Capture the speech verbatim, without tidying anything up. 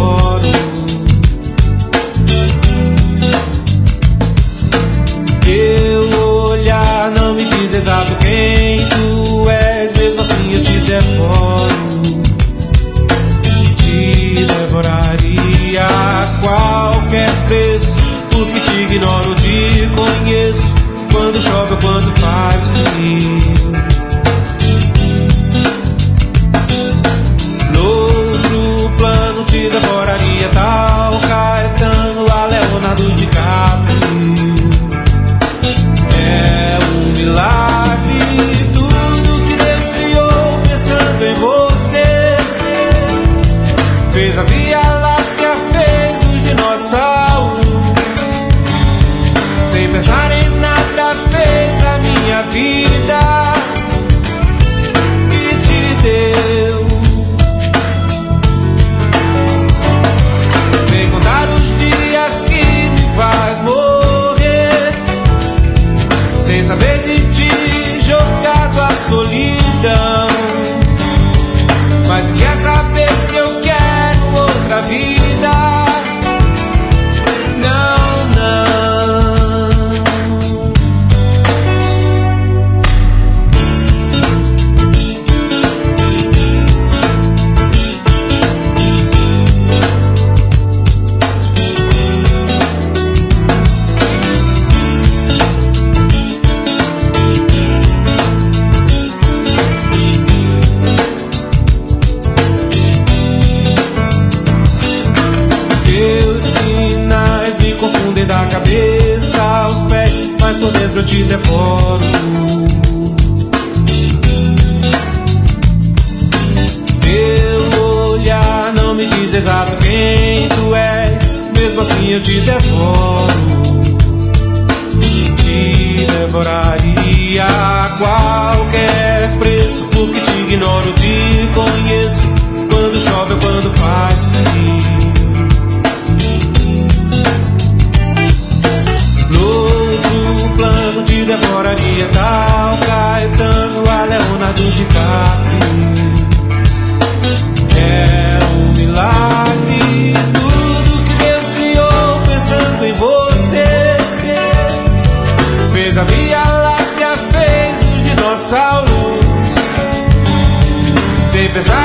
devoro. Teu olhar não me diz exato quem tu és, mesmo assim eu te devoro. Te devoraria a qualquer preço, porque te ignoro, te conheço, quando chove ou quando faz frio. Noutro plano te devoraria tal Caetano a Leonardo DiCaprio. É um milagre tudo que Deus criou pensando em você. Fez a Via Láctea, fez os dinossauros, sem pensar em nada fez a minha vida e te deu. Sem contar os dias que me faz morrer, sem saber de ti jogado à solidão. Mas quer saber se eu quero outra vida? Da cabeça aos pés, mas por dentro eu te devoro. Teu olhar não me diz exato quem tu és, mesmo assim eu te devoro. Te devoraria a qualquer preço, porque te ignoro, te conheço, quando chove ou quando faz frio. Plano te devoraria tal Caetano a Leonardo DiCaprio. É um milagre tudo que Deus criou pensando em você. Fez a Via Láctea, fez os dinossauros, sem pensar